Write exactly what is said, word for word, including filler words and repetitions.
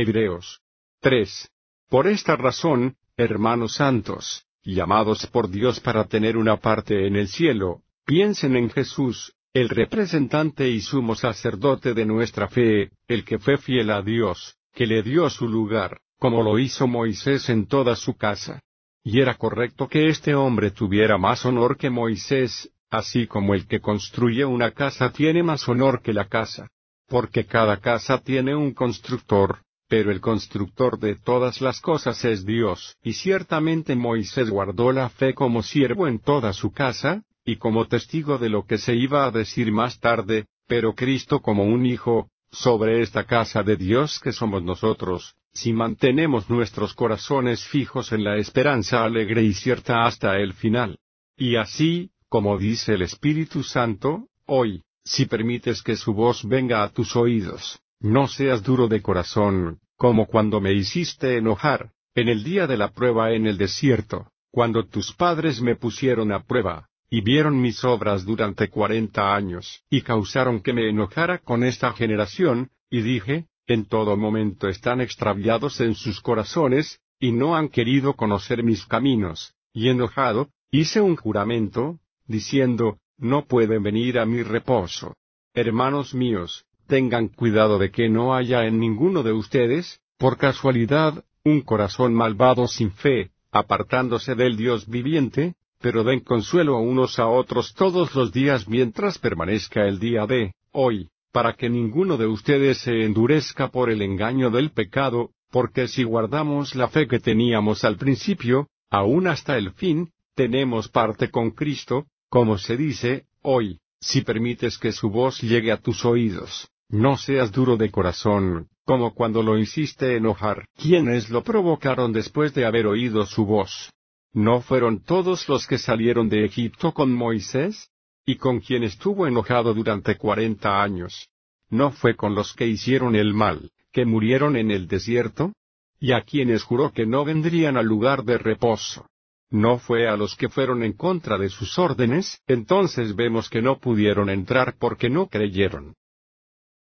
Hebreos tres. Por esta razón, hermanos santos, llamados por Dios para tener una parte en el cielo, piensen en Jesús, el representante y sumo sacerdote de nuestra fe, el que fue fiel a Dios, que le dio su lugar, como lo hizo Moisés en toda su casa. Y era correcto que este hombre tuviera más honor que Moisés, así como el que construye una casa tiene más honor que la casa. Porque cada casa tiene un constructor, pero el constructor de todas las cosas es Dios. Y ciertamente Moisés guardó la fe como siervo en toda su casa, y como testigo de lo que se iba a decir más tarde, pero Cristo como un hijo, sobre esta casa de Dios que somos nosotros, si mantenemos nuestros corazones fijos en la esperanza alegre y cierta hasta el final. Y así, como dice el Espíritu Santo, hoy, si permites que su voz venga a tus oídos, no seas duro de corazón, como cuando me hiciste enojar, en el día de la prueba en el desierto, cuando tus padres me pusieron a prueba, y vieron mis obras durante cuarenta años, y causaron que me enojara con esta generación, y dije, en todo momento están extraviados en sus corazones, y no han querido conocer mis caminos, y enojado, hice un juramento, diciendo, no pueden venir a mi reposo. Hermanos míos, tengan cuidado de que no haya en ninguno de ustedes, por casualidad, un corazón malvado sin fe, apartándose del Dios viviente, pero den consuelo unos a otros todos los días mientras permanezca el día de hoy, para que ninguno de ustedes se endurezca por el engaño del pecado, porque si guardamos la fe que teníamos al principio, aún hasta el fin, tenemos parte con Cristo, como se dice, hoy, si permites que su voz llegue a tus oídos, no seas duro de corazón, como cuando lo hiciste enojar. ¿Quiénes lo provocaron después de haber oído su voz? ¿No fueron todos los que salieron de Egipto con Moisés? ¿Y con quien estuvo enojado durante cuarenta años? ¿No fue con los que hicieron el mal, que murieron en el desierto? ¿Y a quienes juró que no vendrían al lugar de reposo? ¿No fue a los que fueron en contra de sus órdenes? Entonces vemos que no pudieron entrar porque no creyeron.